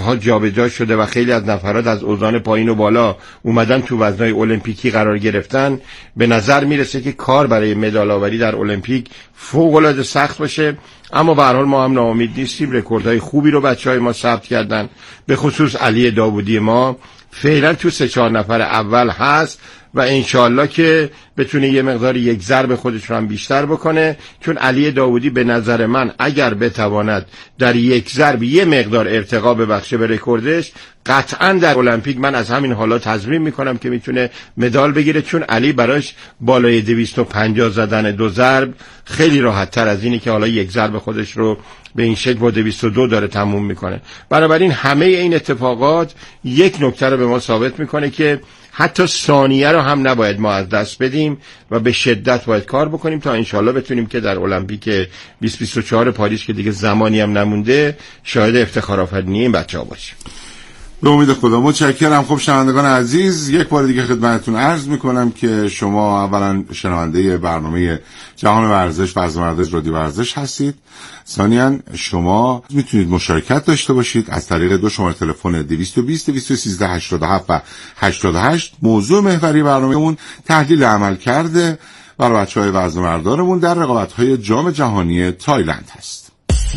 وزنها جابجا شده و خیلی از نفرات از اوزان پایین و بالا اومدن تو وزنهای المپیکی قرار گرفتن، به نظر میرسه که کار برای مدال آوری در المپیک فوق العاده سخت باشه. اما به هر حال ما هم ناامید نیستیم. رکوردهای خوبی رو بچهای ما ثبت کردن، به خصوص علی داوودی ما فعلا تو 3-4 نفر اول هست و انشالله که بتونه یه مقدار یک ضرب خودش رو هم بیشتر بکنه، چون علی داوودی به نظر من اگر بتواند در یک ضرب یه مقدار ارتقا ببخشه به رکوردش، قطعا در المپیک من از همین حالا تضمین میکنم که میتونه مدال بگیره، چون علی براش بالای 250 زدن 2 ضرب خیلی راحت تر از اینی که حالا یک ضرب خودش رو به این شکل با 202 داره تموم میکنه. بنابراین همه این اتفاقات یک نکته رو به ما ثابت میکنه که حتی ثانیه رو هم نباید ما از دست بدیم و به شدت باید کار بکنیم تا انشالله بتونیم که در المپیک 2024 پاریس که دیگه زمانی هم نمونده شاهد افتخار آفرینی این بچه‌ها باشیم. به امید خدا. متشکرم. خب شنوندگان عزیز، یک بار دیگه خدمتتون عرض میکنم که شما اولا شنونده برنامه جهان ورزش و از رادیو ورزش هستید. ثانیاً شما میتونید مشارکت داشته باشید از طریق 2 شماره تلفن 220 213 87 و 88. موضوع محوری برنامه‌مون تحلیل عمل کرده برای بچه‌های وزنه‌بردارمون در رقابت‌های جام جهانی تایلند هست.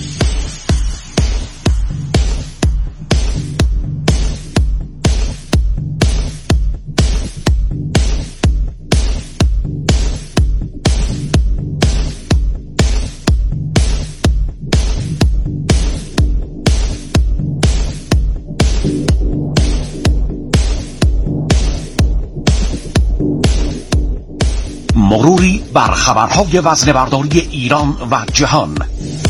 مروری بر خبرهای وزنه‌برداری ایران و جهان.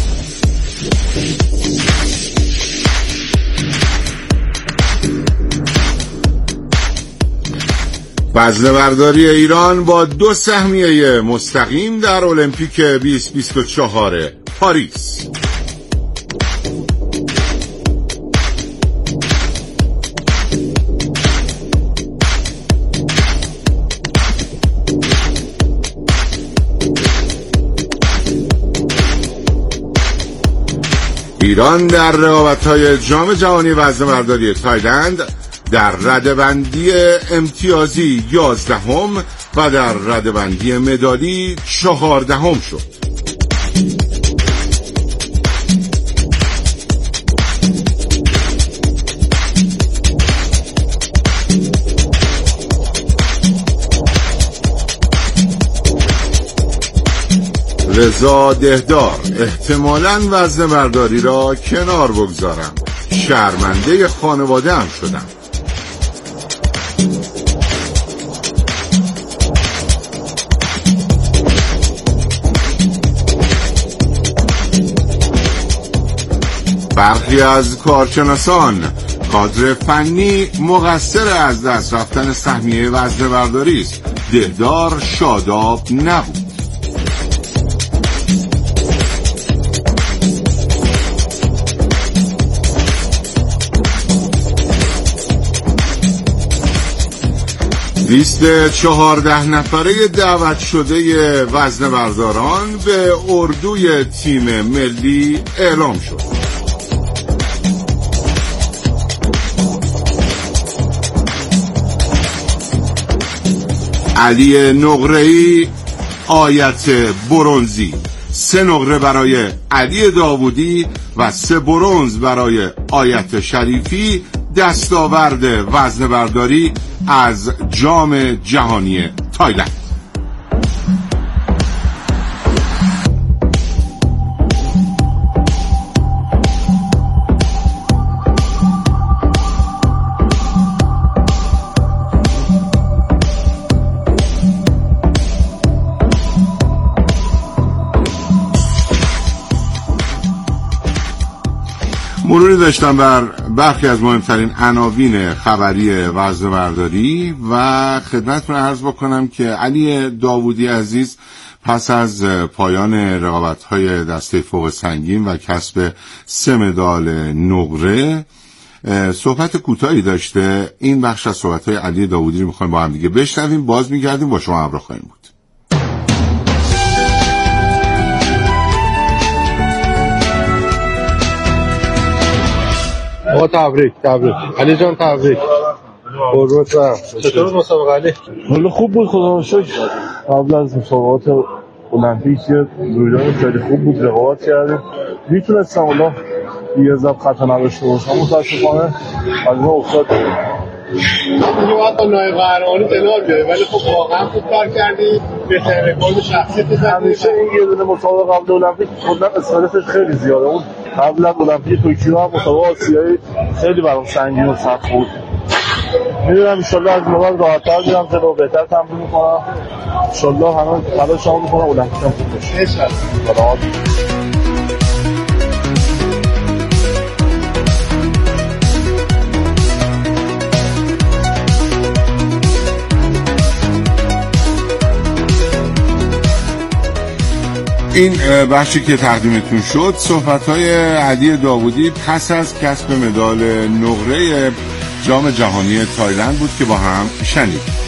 وزنه‌برداری ایران با 2 سهمیه مستقیم در المپیک 2024 پاریس. ایران در رقابت‌های جام جهانی وزنه‌برداری تایلند در رده‌بندی امتیازی 11ام و در رده‌بندی مدالی 14ام شد. رضا دهدار: احتمالاً وزنه‌برداری را کنار بگذارم، شرمنده خانواده هم شدم. برخی از کارشناسان: کادر فنی مقصر از دست رفتن سهمیه وزنه‌برداری است. دهدار شاداب نبود. لیست 14 نفره دعوت شده وزنه‌برداران به اردوی تیم ملی اعلام شد. علی نقره‌ای آیت برنزی، 3 نقره برای علی داوودی و 3 برنز برای آیت شریفی دستاورد وزنه‌برداری از جام جهانی تایلند. مروری داشتم بر برخی از مهمترین عناوین خبری وزنه‌برداری و خدمتتون عرض بکنم که علی داوودی عزیز پس از پایان رقابت‌های دسته فوق سنگین و کسب 3 مدال نقره صحبت کوتاهی داشته. این بخش از صحبت‌های علی داوودی رو می‌خوایم با هم دیگه بشنویم، باز می‌گردیم با شما همراه خواهیم بود. آقا تبریک علی جان، تبریک. قربونت برم. چطور مسابقه علی؟ حالا خوب بود خدا رو شکر. قبل از مسابقات المپیک رویداد خیلی خوب بود، رقابت کردیم، میتونستم حالا یه ضرب خطا نداشته باشم، متاسفانه از ما افتاد. دیگه باید با نایب قهرمانی کنار بیایی، ولی خب واقعا خوب کار کردی، بهترین رکورد شخصی تو زدی. همیشه این یه دونه مسابقه قبل المپیک کلا استرسش خیلی زیاده. اون قبل از المپیک توکیو هم مسابقه آسیایی خیلی برام سنگین و سخت بود. میدونم انشالله از موقع راحت‌تر میرم جلو، بهتر تمرین میکنم، انشالله همه تلاشمو میکنم المپیک هم خوب بشه انشالله. این بخشی که تقدیمتون شد صحبت‌های علی داوودی پس از کسب مدال نقره جام جهانی تایلند بود که با هم شنید.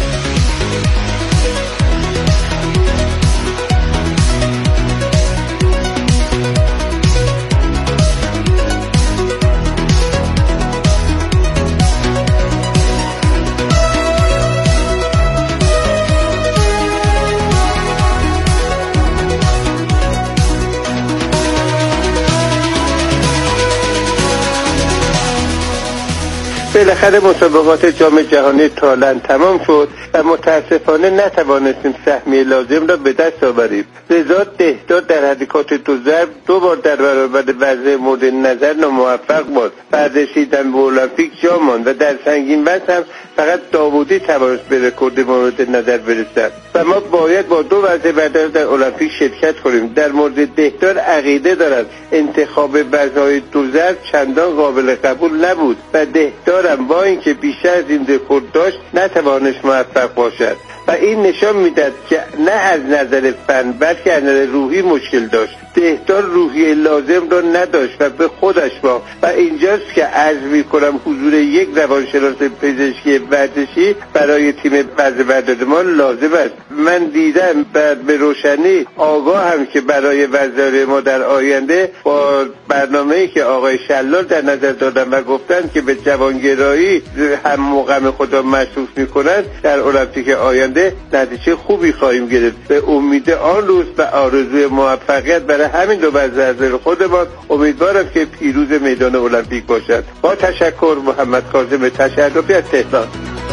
بالاخره مسابقات جام جهانی تایلند تمام شد و متاسفانه نتوانستیم سهمیه لازم را به دست آوریم. رضا دهداد در حرکات دو ضرب 2 بار در برابر وضع مورد نظر ناموفق بود. بعد رسیدن به المپیک جا ماند و در سنگین وزن هم فقط داوودی توانست به رکورد مورد نظر برسد و ما باید با 2 وضع برتر در المپیک شرکت کنیم. در مورد دهداد عقیده دارد انتخاب وضع‌های 2 ضرب چندان قابل قبول نبود و دهدادم با اینکه بیشتر از این رکورد داشت نتوانست موفق باشد و این نشان میداد که نه از نظر فن بلکه از نظر روحی مشکل داشت. دهداد روحیه لازم را نداشت و به خودش با و اینجاست که عرض میکنم حضور یک روانشناس پزشکی ورزشی برای تیم وزن برداری ما لازم است. من دیدم به روشنی آگاهم که برای وزن ما در آینده با برنامه‌ای که آقای شلال در نظر دادن و گفتن که به جوانگرایی هم مقام خدا مشروف میکنند در المپیک آینده نتیجه خوبی خواهیم گرفت. به امید آن روز و آرزوی موفقیت برای همین 2 وزن خودمان امیدوارم که پیروز میدان المپیک باشد. با تشکر، محمد کاظم تشرفی از تهران.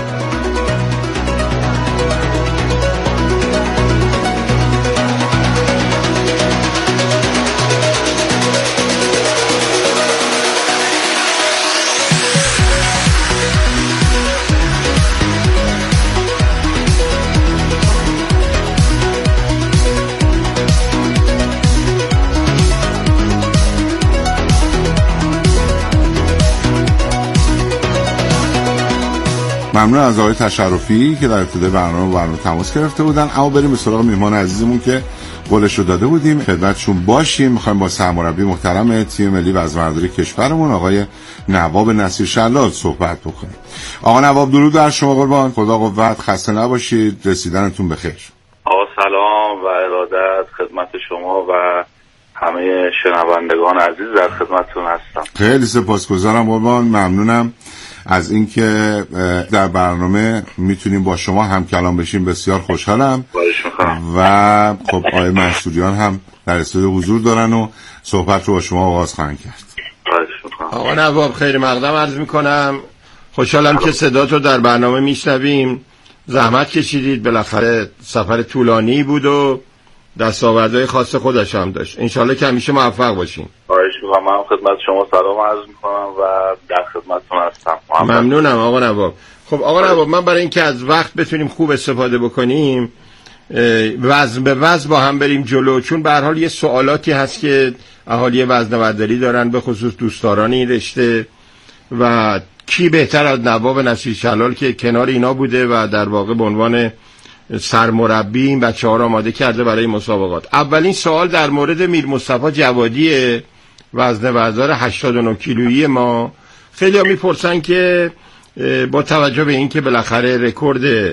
ممنون از آقای تشرفی که در ابتدای برنامه تماس گرفته بودن. اما بریم به سراغ میهمان عزیزمون که قولش رو داده بودیم خدمتشون باشیم. میخوایم با سرمربی محترم تیم ملی وزنه‌برداری کشورمون آقای نواب نصیر شلال صحبت بکنیم. آقا نواب درود بر شما قربان، خدا قوت، خسته نباشید، رسیدنتون بخیر. آقا سلام و ارادت خدمت شما و همه شنوندگان عزیز در خدمتتون هستم. خیلی سپاسگزارم قربان، ممنونم از اینکه در برنامه میتونیم با شما هم کلام بشیم. بسیار خوشحالم و خب آقای منصوریان هم در استودیو حضور دارن و صحبت رو با شما آغاز خواهند کرد. آقا نواب خیلی مقدم عرض میکنم، خوشحالم که صدات رو در برنامه میشنویم. زحمت کشیدید، بالاخره سفر طولانی بود و دستاوردهای خاص خودش هم داشت. انشالله که همیشه موفق باشین. من خدمت شما سلام عرض میکنم و در خدمتتون هستم. ممنونم آقا نواب. خب آقا نواب، من برای اینکه از وقت بتونیم خوب استفاده بکنیم وزن به وزن با هم بریم جلو، چون به هر حال یه سوالاتی هست که اهالی وزنه‌برداری دارن، به خصوص دوستداران این رشته، و کی بهتر از نواب نصیر شلال که کنار اینا بوده و در واقع به عنوان سرمربی این بچه‌ها رو آماده کرده برای مسابقات. اولین سوال در مورد میر مصطفی جوادی وزنه‌بردار 89 کیلویی ما. خیلی ها میپرسن که با توجه به این که بالاخره رکورد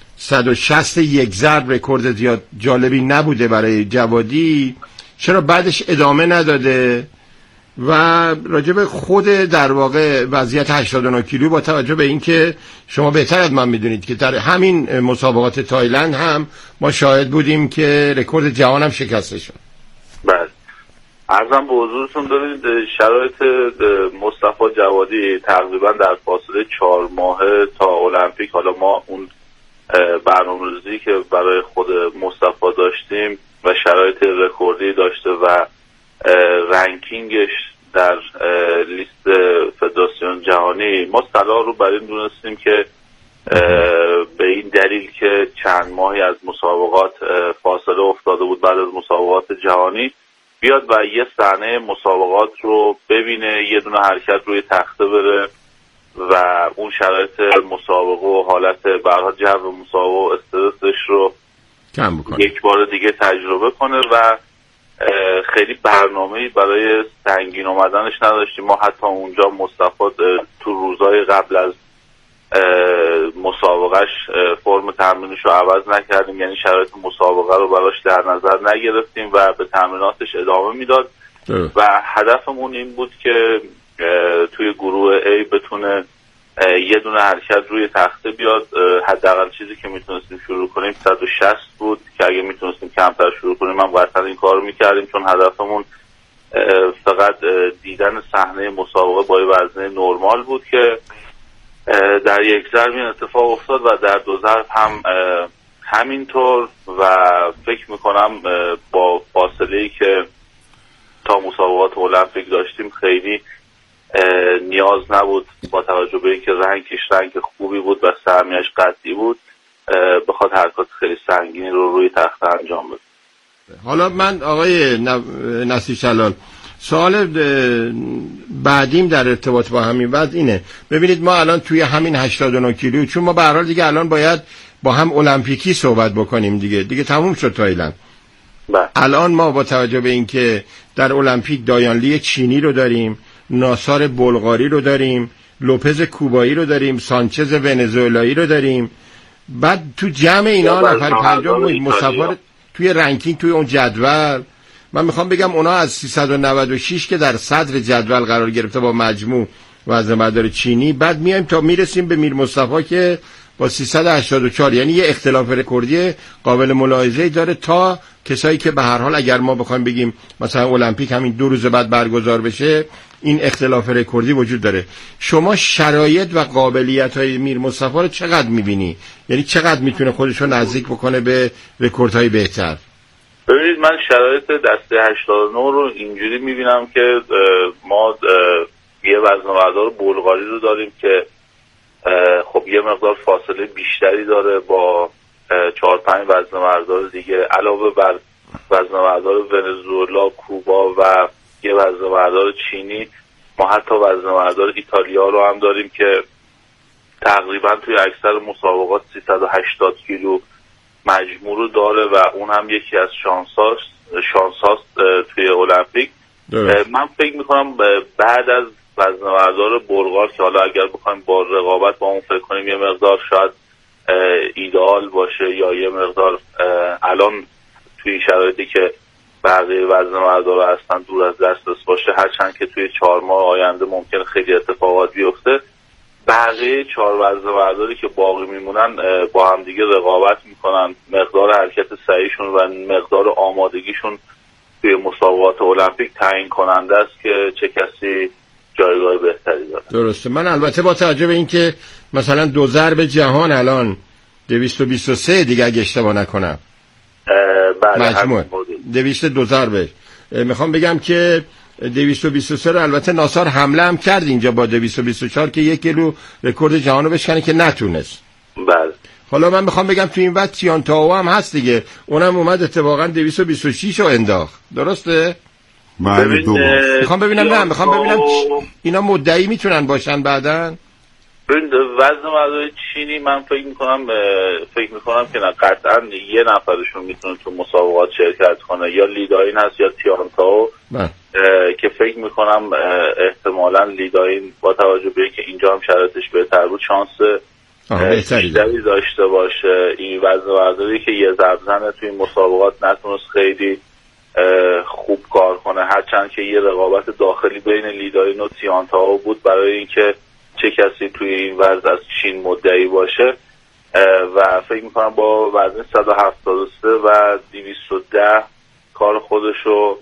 161 ضرب رکورد زیاد جالبی نبوده برای جوادی، چرا بعدش ادامه نداده و راجب خود در واقع وضعیت 89 کیلو با توجه به اینکه شما بهتر از من میدونید که در همین مسابقات تایلند هم ما شاهد بودیم که رکورد جهان هم شکسته شد. بله، عرضم به حضورتون دارید شرایط مصطفی جوادی تقریبا در فاصله 4 ماه تا المپیک، حالا ما اون برنامه‌ریزی که برای خود مصطفی داشتیم و شرایط رکوردی داشته و رنکینگش در لیست فدراسیون جهانی، ما صلاح رو بر این دونستیم که به این دلیل که چند ماهی از مسابقات فاصله افتاده بود بعد از مسابقات جهانی، بیاد و یه صحنه مسابقات رو ببینه، یه دونه حرکت روی تخته بره و اون شرایط مسابقه و حالت برها جو مسابقه و استرسش رو کم بکنه، یک بار دیگه تجربه کنه و خیلی برنامه‌ای برای سنگین اومدنش نداشتیم. ما حتی اونجا مصطفی تو روزهای قبل از مسابقهش فرم تمرینش رو عوض نکردیم، یعنی شرایط مسابقه رو براش در نظر نگرفتیم و به تمریناتش ادامه میداد و هدفمون این بود که توی گروه A بتونه یه دونه حرکت روی تخته بیاد. حداقل چیزی که میتونستیم شروع کنیم 160 بود که اگه میتونستیم کمتر شروع کنیم هم قطعا این کار میکردیم، چون هدفمون فقط دیدن صحنه مسابقه با وزنه نرمال بود که در یک ضرب این اتفاق افتاد و در 2 ضرب هم همینطور و فکر میکنم با فاصله‌ای که تا مسابقات المپیک داشتیم خیلی نیاز نبود با توجه به اینکه رنگ خوبی بود و سهمیش قطعی بود بخواد حرکات خیلی سنگینی رو روی تخته انجام بده. حالا من آقای نصیر جلال سوال بعدیم در ارتباط با همین وضع اینه، ببینید ما الان توی همین 89 کیلو، چون ما به هر حال دیگه الان باید با هم المپیکی صحبت بکنیم دیگه تموم شد تایلند. الان ما با توجه به اینکه در المپیک دایانلی چینی رو داریم، ناصار بلغاری رو داریم، لوپز کوبایی رو داریم، سانچز ونزوئلایی رو داریم، بعد تو جمع اینا نفر پنجم مصطفی توی رنکینگ توی اون جدول من میخوام بگم اونا از 396 که در صدر جدول قرار گرفته با مجموع وزن بردار چینی، بعد میایم تا میرسیم به میر مصطفی که با 384، یعنی یه اختلاف رکوردی قابل ملاحظه‌ای داره تا کسایی که به هر حال اگر ما بخوایم بگیم مثلا المپیک همین 2 روز بعد برگزار بشه این اختلاف رکوردی وجود داره. شما شرایط و قابلیت‌های میر مصطفی رو چقدر می‌بینی؟ یعنی چقدر میتونه خودش رو نزدیک بکنه به رکوردهای بهتر؟ ببینید من شرایط دسته 89 رو اینجوری می‌بینم که ما یه وزنه‌بردار بلغاری رو داریم که خب یه مقدار فاصله بیشتری داره با 4-5 وزنه‌بردار دیگه، علاوه بر وزنه‌بردار ونزوئلا، کوبا و یه وزنه‌بردار چینی، ما حتی وزنه‌بردار ایتالیا رو هم داریم که تقریبا توی اکثر مسابقات 380 کیلو مجموع رو داره و اون هم یکی از شانساست توی المپیک. من فکر میکنم بعد از وزنه‌بردار بلغار که حالا اگر بخوایم با رقابت با اون فکر کنیم یه مقدار شاید ایدئال باشه یا یه مقدار الان توی شرایطی که بقیه وزنه‌بردارا هستن دور از دسترس باشه، هرچند که توی 4 ماه آینده ممکنه خیلی اتفاقات بیفته، بقیه 4 وزنه‌برداری که باقی میمونن با هم دیگه رقابت میکنن، مقدار حرکت سعیشون و مقدار آمادگیشون توی مسابقات المپیک تعیین کننده است که چه کسی جایگاه بهتری داره. درسته. من البته با توجه به اینکه مثلا 2 ضرب جهان الان 223 دیگه اگه اشتباه نکنم مجموع 202 ضربه، میخوام بگم که 223 رو البته ناصار حمله هم کرد اینجا با 224 که 1 کیلو رکورد جهان رو بشکنه که نتونست. بله. حالا من میخوام بگم تو این وقت تیانتاو هم هست دیگه، اونم اومد اتفاقا 226 رو انداخت، درسته؟ میخوام ببینم اینا مدعی میتونن باشن بعدن. وزنه‌برداری چینی من فکر میکنم که نه، قطعا یه نفرشون میتونه تو مسابقات شرکت کنه، یا لیداین هست یا تیانتاو که فکر میکنم احتمالاً لیداین با توجه به اینکه اینجا هم شرایطش بهتر بود شانس بیشتری داشته باشه. این وزنه‌برداری که یه ضرب زنه توی مسابقات نتونست خیلی خوب کار کنه، هرچند که یه رقابت داخلی بین لیدارین و تیانتا بود برای اینکه چه کسی توی این وزن از چین مدعی باشه و فکر میکنم با وزن 173 و 210 کار خودشو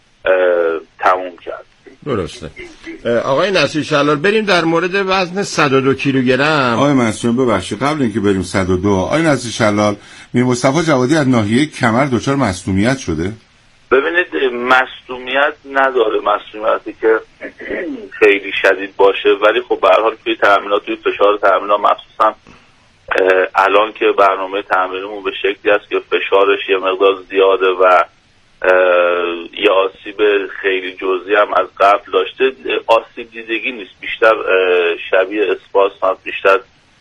تموم کرد. درسته. آقای نصیر شلال بریم در مورد وزن 102 کیلوگرم. آقای منصور ببخشید قبل اینکه بریم 102، آقای نصیر شلال میر مصطفی جوادی از ناحیه کمر دچار مصدومیت شده؟ ببینید مصدومیت نداره، مصدومیتی که خیلی شدید باشه، ولی خب به هر حال توی تمرینات، توی فشار تمرینات مخصوصا الان که برنامه تمرینمون به شکلی است که فشارش یه مقدار زیاده و یه آسیب خیلی جزئی هم از قبل داشته، آسیب دیدگی نیست، بیشتر شبیه اسپاسم، بیشتر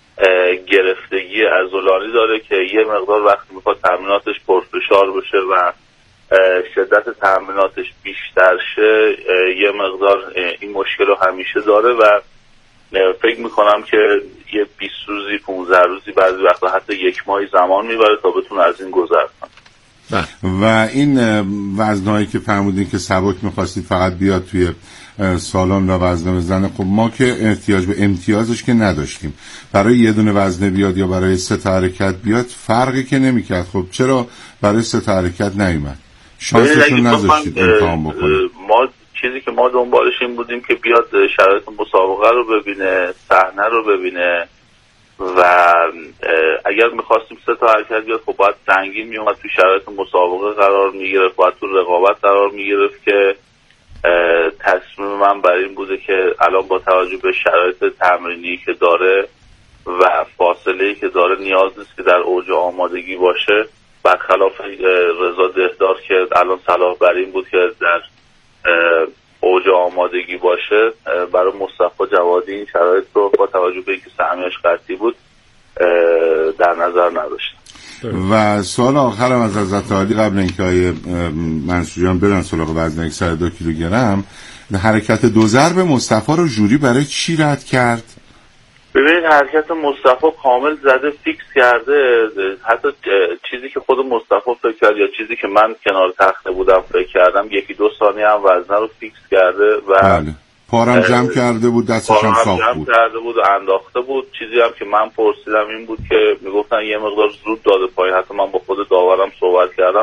گرفتگی عضلانی داره که یه مقدار وقتی میخواد تمریناتش پرفشار بشه و شدت تمریناتش بیشتر شه یه مقدار این مشکل رو همیشه داره و فکر میکنم که یه 20 روزی 15 روزی بعضی وقتا حتی یک ماهی زمان میبره تا بتونه از این گذر کنه. و این وزنهایی که فرمودین که سبک میخواستید فقط بیاد توی سالن و وزنه بزنه، خب ما که احتیاج به امتیازش که نداشتیم، برای یه دونه وزنه بیاد یا برای 3 حرکت بیاد فرقی که نمیکرد، خب چرا برای 3 حرکت نیومد؟ شانسشون نذاشتید امتحان بکنید. ما چیزی که ما دنبالش این بودیم که بیاد شرایط مسابقه رو ببینه، صحنه رو ببینه و اگر میخواستیم 3 حرکت بیاد خب باید سنگین میومد، توی شرایط مسابقه قرار میگرفت، باید تو رقابت قرار میگرفت که تصمیم من بر این بوده که الان با توجه به شرایط تمرینی که داره و فاصله‌ای که داره نیاز نیست که در اوج آمادگی باشه، برخلاف رضا دهدار که الان صلاح بر این بود که در اوج آمادگی باشه. برای مصطفی جوادی این شرایط رو با توجه به اینکه سهمیش قطعی بود در نظر نداشت. و سوال آخرم از حضرت عالی قبل اینکه آقای منصوریان برن سراغ وزن 102 کیلوگرم، حرکت 2 ضرب مصطفی رو ژوری برای چی رد کرد؟ ببینید حرکت مصطفی کامل زده، فیکس کرده، حتی چیزی که خود مصطفی فکر کرد یا چیزی که من کنار تخته بودم فکر کردم 1-2 ثانیه هم وزنه رو فیکس کرده و بله. پارم جمع کرده بود، دستش هم صاف بود، کرده بود و انداخته بود. چیزی هم که من پرسیدم این بود که میگفتن یه مقدار زود داده پایین، حتی من با خود داورم صحبت کردم،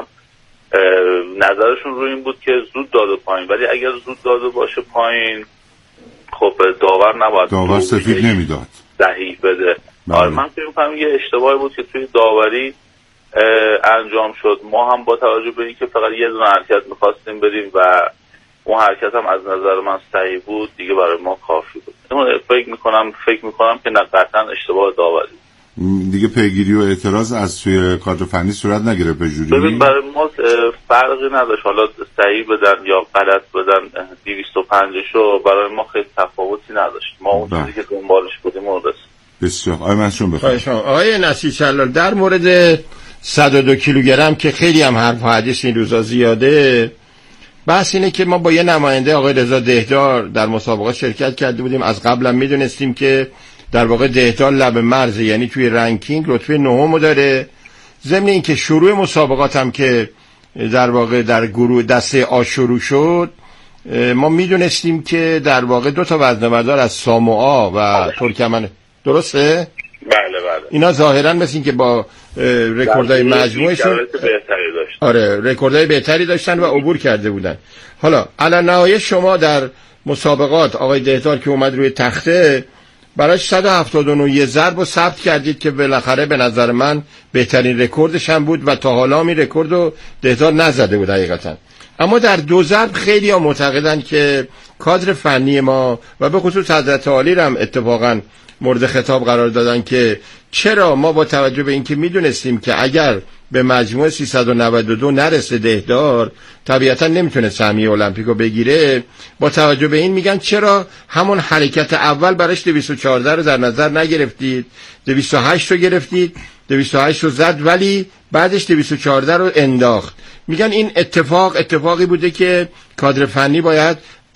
نظرشون رو این بود که زود داده پایین، ولی اگر زود داده باشه پایین خب داور سفید نمیداد، صحیح بده. آره من فکر می‌کنم یه اشتباهی بود که توی داوری انجام شد. ما هم با توجه به اینکه فقط یه دونه حرکت می‌خواستیم بریم و اون حرکت هم از نظر من صحیح بود، دیگه برای ما کافی بود. فکر می‌کنم که نه قطعاً اشتباه داوری دیگه پیگیری و اعتراض از سوی کادر فنی صورت نگرفت به ژوری. ببین برای ما فرقی نداشت، حالا صحیح بدن یا غلط بدن 205 شو برای ما خیلی تفاوتی نداشت. ما اون چیزی که دنبالش بودیم اون رسید. بسیار. آقای منصور بفرمایید. آقای نصیر شلال در مورد 102 کیلوگرم که خیلی هم حرف و حدیث این روزا زیاده، بحث اینه که ما با یه نماینده آقای رضا دهدار در مسابقات شرکت کرده بودیم. از قبلا میدونستیم که در واقع دهدار لب مرز، یعنی توی رنکینگ رتبه 9 داره. ضمن این که شروع مسابقات هم که در واقع در گروه دسته آ شروع شد، ما میدونستیم که در واقع 2 وزنه‌بردار از ساموآ و ترکمن، درسته؟ بله. اینا ظاهرا مثل این که با رکوردهای مجموعشون رکوردهای بهتری داشتن و عبور کرده بودن. حالا علی نهایت شما در مسابقات آقای دهدار که اومد روی تخته براش 179 یه ضرب رو ثبت کردید که بالاخره به نظر من بهترین رکوردش هم بود و تا حالا این رکورد رو دهدار نزده بود حقیقتا. اما در 2 ضرب خیلی ها معتقدن که کادر فنی ما و به خصوص حضرت عالی رو هم اتفاقا مورد خطاب قرار دادن که چرا ما با توجه به اینکه میدونستیم که اگر به مجموع 392 نرسه دهدار طبیعتا نمیتونه سهمیه المپیکو بگیره، با توجه به این میگن چرا همون حرکت اول براش 214 رو در نظر نگرفتید، 208 رو گرفتید، 208 رو زد ولی بعدش 214 رو انداخت. میگن این اتفاقی بوده که کادر فنی باید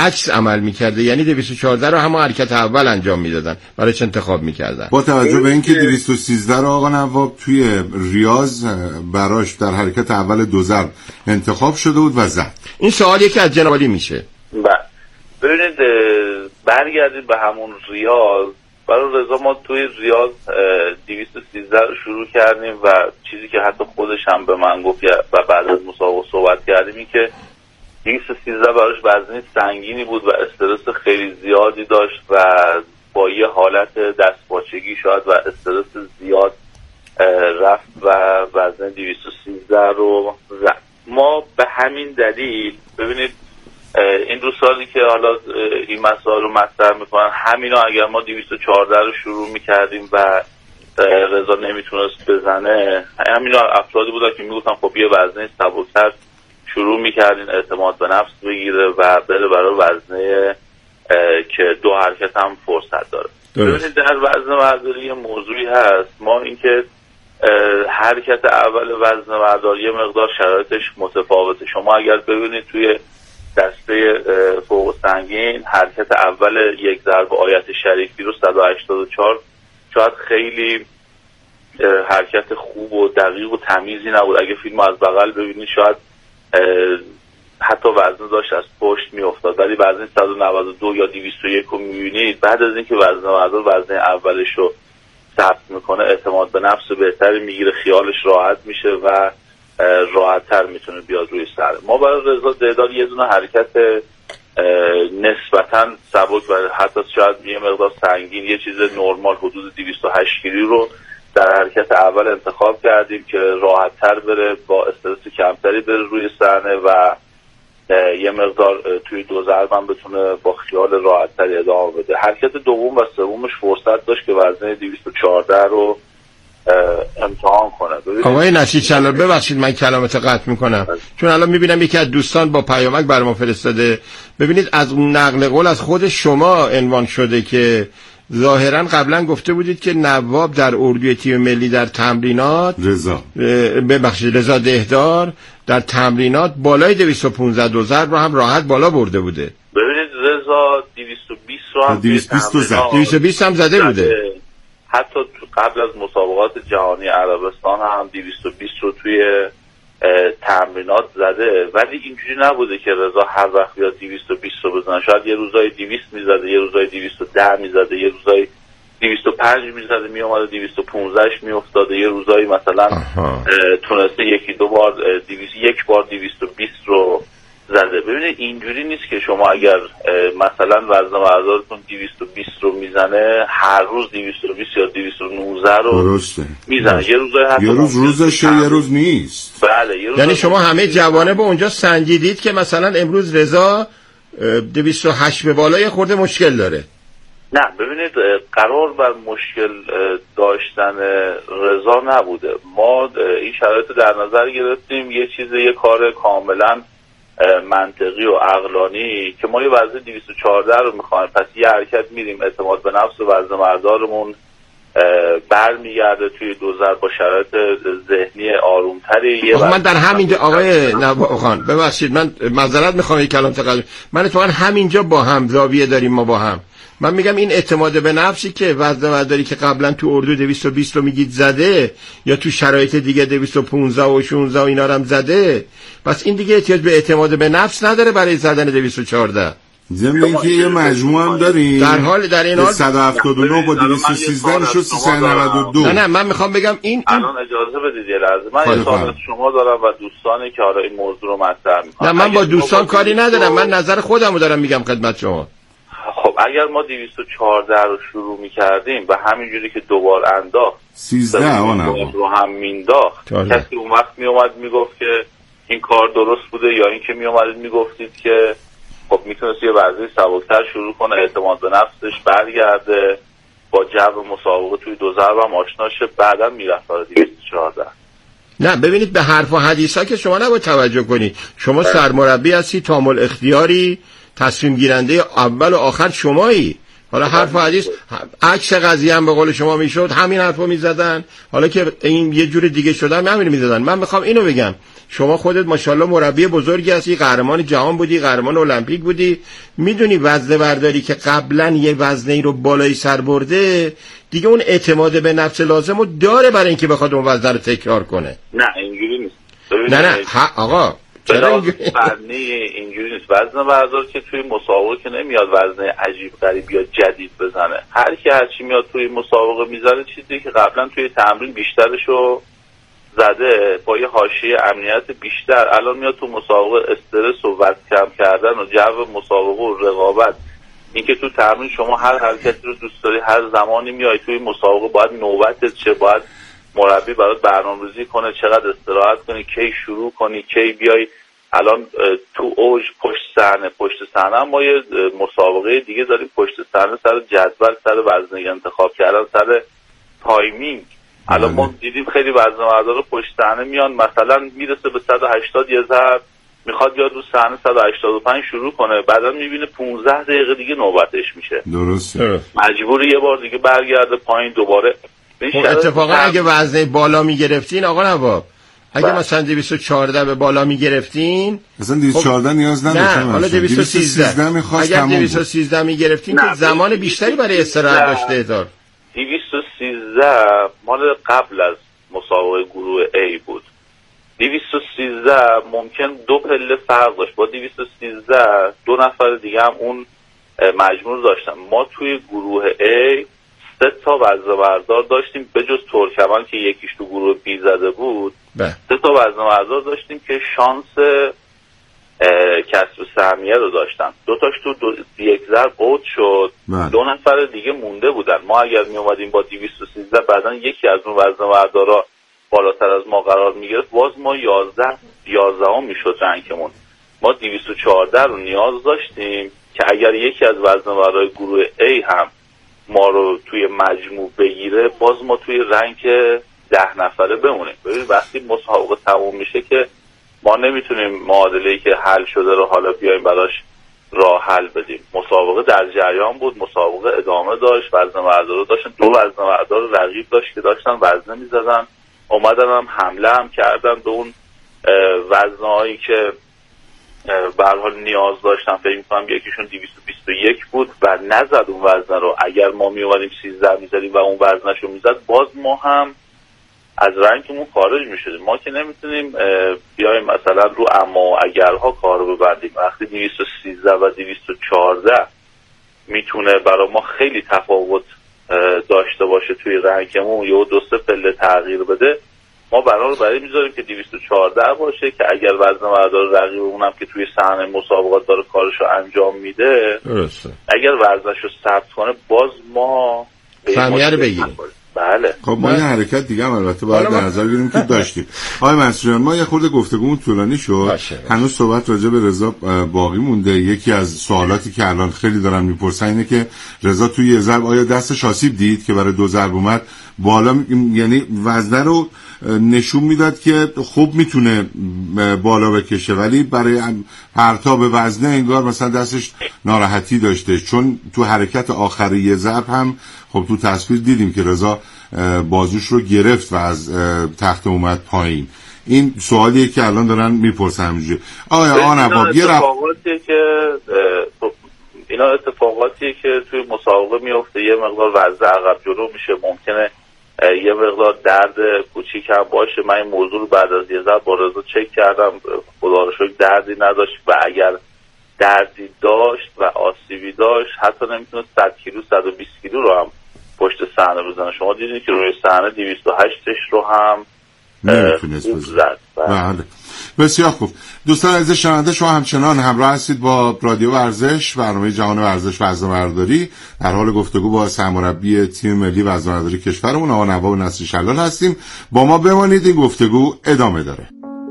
عکس عمل میکرده، یعنی 214 رو همون حرکت اول انجام میدادن، برایش انتخاب میکردن. با توجه به اینکه 213 رو آقا نواب توی ریاض براش در حرکت اول 2 ضرب انتخاب شده بود و زد. این سوالی که از جناب عالی میشه. ببینید برگردید به همون ریاض. برای رضا ما توی ریاض 213 رو شروع کردیم و چیزی که حتی خودش هم به من گفت و بعد از مسابقه صحبت کردیم این که 213 براش وزنی سنگینی بود و استرس خیلی زیادی داشت و با یه حالت دستپاچگی شاید و استرس زیاد رفت و وزن 213 رو زد. ما به همین دلیل ببینید این 2 سالی که حالا این مسائل رو مطرح میکنن، همینا اگر ما 214 رو شروع میکردیم و رضا نمیتونست بزنه، همینا افرادی بودن که میگفتن خب یه وزنه سبکتر شروع میکردین اعتماد به نفس بگیره و بره برای وزنه که 2 حرکت هم فرصت داره. ببینید در وزن برداری یه موضوعی هست، ما اینکه حرکت اول وزن برداری یه مقدار شرایطش متفاوته. شما اگر ببینید توی دسته فوق سنگین حرکت اول 1 ضرب آیت شریفی رو 184 شاید خیلی حرکت خوب و دقیق و تمیزی نبود. اگه فیلم از بغل ببینید شاید حتی وزن داشت از پشت می افتاد، ولی وزن 192 یا 201 رو میبینید بعد از اینکه وزن بردار وزن اولش رو ثبت میکنه اعتماد به نفس بهتری میگیره، خیالش راحت میشه و راحت تر میتونه بیاد روی سر. ما برای رضا دهدار یه دونه حرکت نسبتا سبک و حتی شاید یه مقدار سنگین، یه چیز نرمال حدود 208 کیلو رو در حرکت اول انتخاب کردیم که راحت تر بره، با استرس کمتری بره روی صحنه و یه مقدار توی 2 ضرب هم بتونه با خیال راحت تری ادامه بده. حرکت دوم و سومش فرصت داشت که وزنه 214 رو امتحان کنه. آقای نشید چلال ببخشید من کلامت قطع میکنم چون الان میبینم یکی از دوستان با پیامک بر ما فرستاده. ببینید از نقل قول از خود شما عنوان شده که ظاهرا قبلا گفته بودید که نواب در اردوی تیم ملی در تمرینات رضا دهدار در تمرینات بالای 215 2 ضرب رو هم راحت بالا برده بوده. ببینید رضا 220 رو هم 220 هم زده بوده. حتی قبل از مسابقات جهانی عربستان هم 220 رو توی تمرینات زده، ولی اینجوری نبوده که رضا هر وقت بیاد 220 رو بزنه. شاید یه روزای 200 میزده، یه روزای 210 میزده، یه روزای 205 میزده میومده 215ش میافتاده، یه روزای مثلا تونسته 1-2 بار 1 بار 220 رو زده. ببینید اینجوری نیست که شما اگر مثلا وزن بردارتون 220 رو میزنه هر روز 220 یا 219 رو میزنه. یه روزشه یه روز نیست. بله یعنی شما همه جوانب اونجا سنجیدید که مثلا امروز رضا 208 به بالای خورده مشکل داره. نه ببینید قرار بر مشکل داشتن رضا نبوده. ما این شرایط در نظر گرفتیم، یه کار کاملا منطقی و عقلانی که ما یه وزن 214 رو میخوایم، پس یه حرکت میریم اعتماد به نفس و وزن بردارمون برمیگرده توی 2 ضرب با شرایط ذهنی آرومتری. من در همینجا آقای نواب ببخشید من معذرت میخوام یک کلام تقدیم، من تو همینجا با هم زاویه داریم ما با هم. من میگم این اعتماد به نفسی که وزن برداری که قبلا تو اردو 220 رو میگید زده یا تو شرایط دیگه 215 و 16 و اینا رو هم زده، پس این دیگه احتیاج به اعتماد به نفس نداره برای زدن 214. ضمن اینکه یه مجموعه هم داریم در این حال 179 با 213 میشه 392. نه من میخوام بگم این الان اجازه بدید یه لحظه من یه سوال شما دارم و دوستانی که حالا این موضوع رو مطرح میکنن. نه من با دوستان کاری ندارم، من نظر خودمو دارم میگم خدمت شما. خب اگر ما 214 رو شروع میکردیم و همینجوری که دوبار انداخت 13 رو هم مینداخت، کسی اون وقت میومد میگفت که این کار درست بوده، یا اینکه میومدید میگفتید که خب میتونست یه ورزش سبکتر شروع کنه، اعتماد به نفسش برگرده، با جو مسابقه توی 2 ضرب هم آشنا شه، بعدا میرفت برای 214. نه ببینید به حرف و حدیثا که شما نباید توجه کنید. شما سرمربی هستی، تامل اختیاری، تصمیم گیرنده اول و آخر شمایی. حالا حرف و حدیث عکس قضیه هم به قول شما میشد همین حرفو میزدن، حالا که این یه جور دیگه شده همین میزدن. من میخوام اینو بگم شما خودت ماشاءالله مربی بزرگی هستی، قهرمان جهان بودی، قهرمان المپیک بودی، میدونی وزنه برداری که قبلا یه وزنه رو بالای سر برده دیگه اون اعتماد به نفس لازمو داره برای اینکه بخواد اون وزنه رو تکرار کنه. نه اینجوری نیست. نه آقا چرا اینجوری نیست. وزنه بردار که توی مسابقه که نمیاد وزنه عجیب غریب یا جدید بزنه. هر کی هرچی میاد توی مسابقه میزنه چیزی که قبلا توی تمرین بیشترشو زده با یه حاشیه امنیت بیشتر، الان میاد تو مسابقه استرس و وزن کم کردن و جو مسابقه و رقابت، اینکه تو تمرین شما هر حرکتی رو دوست داری هر زمانی میای توی مسابقه باید نوبتت چه، باید مربی برات برنامه‌ریزی کنه چقدر استراحت کنی، کی شروع کنی، کی بیای. الان تو اوج پشت صحنه ما یه مسابقه دیگه داریم پشت صحنه، سر جدول، سر وزنه انتخاب کردن، سر تایمینگ. الان ما دیدیم خیلی وزنه‌بردارا پشت صحنه میان مثلا میرسه به 180 یه ضرب میخواد بیاد رو صحنه 185 شروع کنه، بعدا میبینه 15 دقیقه دیگه نوبتش میشه. درسته. مجبوری یه بار دیگه برگرده پایین دوباره. اتفاقا اگه وزنه بالا میگرفتین آقا نواب، اگه مثلا 214 به بالا میگرفتین مثلا 214 نیاز نداشت، نه حالا 213 میخواست. اگه 213 میگرفتین که زمان بیشتری برای استراحت داشته دار. 213 مال قبل از مسابقه گروه A بود. 213 ممکن 2 پله فرق داشت. با 213 2 نفر دیگه هم اون مجموع داشتن. ما توی گروه A 3 تا وزنه‌بردار داشتیم به جز ترکمن که یکیش تو گروه B زده بود. 3 تا وزنه‌بردار داشتیم که شانس کسب سهمیه رو داشتن. 2 تاش تو یک ضرب اوت شد. 2 نفر دیگه مونده بودن. ما اگر می اومدیم با 213 بعدن یکی از اون وزنه‌بردارا بالاتر از ما قرار میگرفت، باز ما 11 میشد رنکمون. ما 214 رو نیاز داشتیم که اگر یکی از وزنه‌بردارای گروه A هم ما رو توی مجموع بگیره، باز ما توی رنک 10 نفره بمونیم. ببین وقتی مسابقه تموم میشه که ما نمیتونیم معادله‌ای که حل شده رو حالا بیایم براش راه حل بدیم. مسابقه در جریان بود، مسابقه ادامه داشت، وزنه‌بردارا داشتن، 2 وزنه‌بردار رقیب داشت که داشتن وزنه میزدن، اومدن هم حمله هم کردن به اون وزنهایی که به هر حال نیاز داشتن. فکر می‌کنم یکیشون 221 بود و نزد اون وزنه رو. اگر ما میومدیم 13 میزدیم و اون وزنشو میزد، باز ما هم از رنگمون خارج میشدیم. ما که نمیتونیم بیایم مثلا رو اما و اگرها کارو ببندیم. وقتی 213 و 214 میتونه برای ما خیلی تفاوت داشته باشه توی رنگمون، یا 2-3 پله تغییر بده، ما برای میذاریم که 214 باشه که اگر وزنه‌بردار رقیبمون هم که توی صحنه مسابقات داره کارشو انجام میده، اگر وزنشو ثبت کنه، باز ما سهمیه رو بگیریم. بله. خب ما یه حرکت دیگه هم البته باید در نظر بگیریم که داشتیم. آقای منصوری ما یه خورده گفتگومون طولانی شد. هنوز صحبت راجع به رضا باقی مونده. یکی از سوالاتی که الان خیلی دارن میپرسن اینه که رضا توی یه ضرب آیا دستش آسیب دید که برای 2 ضرب اومد بالا، یعنی وزنه رو نشون میداد که خوب میتونه بالا بکشه، ولی برای پرتاب وزنه انگار مثلا دستش ناراحتی داشته، چون تو حرکت آخری یه ضرب هم خب تو تصویر دیدیم که رضا بازوش رو گرفت و از تخت اومد پایین. این سوالیه که الان دارن میپرسن همینجوری. اینا اتفاقاتیه که توی مسابقه میفته. یه مقدار وزن عقب جلو میشه، ممکنه یه مقدار درد کوچیک هم باشه. من این موضوع رو بعد از یه ضرب با رضا چک کردم، خدا رو شکر دردی نداشت و اگر دردی داشت و آسیبی داشت حتی نمیتونه 100 کیلو 120 کیلو رو هم پشت صحنه بزنه. شما دیدید که روی صحنه 208 رو هم خوب زد. بله بسیار خوب. دوستان عزیز شنونده، شما همچنان همراه هستید با رادیو ورزش، برنامه جهان ورزش وزنه‌برداری. در حال گفتگو با سرمربی تیم ملی وزنه‌برداری کشورمون آقا نواب نصری شلال هستیم. با ما بمانید، این گفتگو ادامه داره.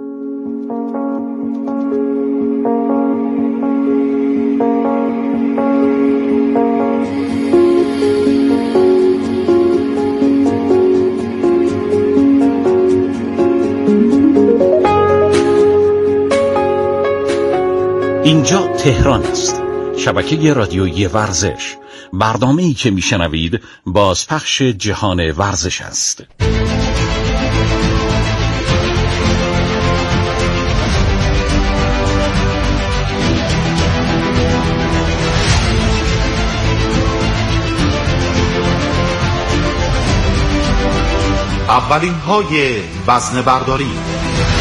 اینجا تهران است. شبکه رادیویی ورزش. برنامه‌ای که میشنوید بازپخش جهان ورزش است. اولین های وزنه برداری.